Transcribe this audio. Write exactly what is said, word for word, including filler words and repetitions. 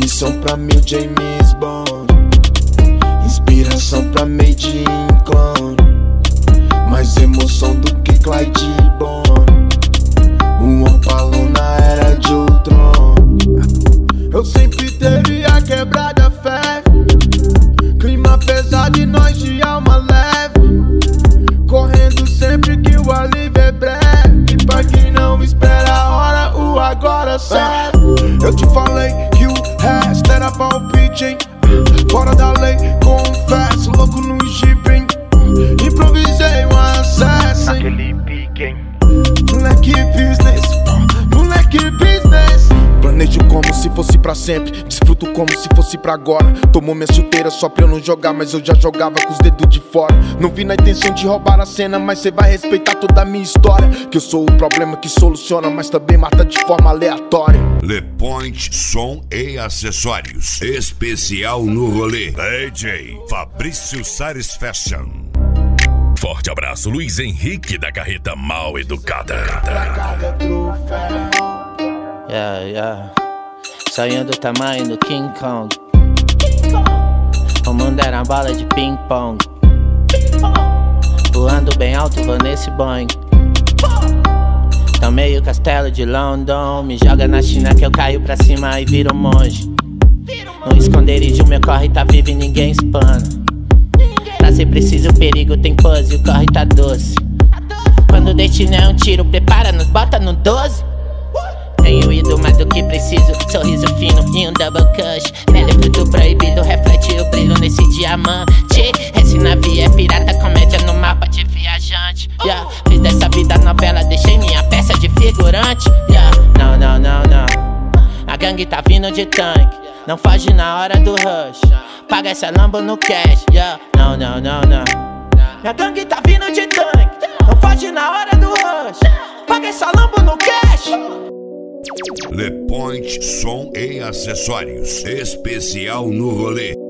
Missão pra mil James Bond, inspiração pra Made in Clone, mais emoção do que Clyde Bond, um opalão na era de Ultron. Eu sempre teve a quebrada fé, clima pesado e nós de alma leve, correndo sempre que o alívio é breve, e pra quem não espera a hora, o agora serve. Eu te falei que o resto era palpite, hein? Fora da lei, confesso, louco no Jeep, hein? Improvisei um acesso, hein? Naquele pique, hein? Moleque business, moleque business. Planejo como se fosse pra sempre, desfruto como se fosse pra agora. Tomou minha chuteira só pra eu não jogar, mas eu já jogava com os dedos de fora. Não vi na intenção de roubar a cena, mas cê vai respeitar toda a minha história. Que eu sou o problema que soluciona, mas também mata de forma aleatória. Le Point Som e Acessórios, especial no rolê. D J Fabrício Satisfaction. Forte abraço, Luiz Henrique da Carreta Mal Educada. Yeah, yeah. Sonhando do tamanho do King Kong. O mundo era uma bola de ping-pong. Voando bem alto, vou nesse Boeing. Tomei o castelo de London. Me joga na China que eu caio pra cima e viro monge. No esconderijo meu corre tá vivo e ninguém espana. Pra ser preciso o perigo tem pose, o corre tá doce. Quando o destino é um tiro, prepara, nos bota no doze. Tenho ido mais do que preciso, sorriso fino e um double cush. Pele fruto proibido, reflete o brilho nesse diamante. Esse navio é pirata, comédia no mapa de viajante. Yeah. Fiz dessa vida novela, deixei minha peça de figurante. Yeah. Não, não, não, não. A gangue tá vindo de tanque, não foge na hora do rush. Paga essa Lambo no cash. Yeah. Não, não, não, não. Minha gangue tá vindo de tanque, não foge na hora do rush. Paga essa Lambo no cash. Le Point Som e Acessórios, especial no rolê.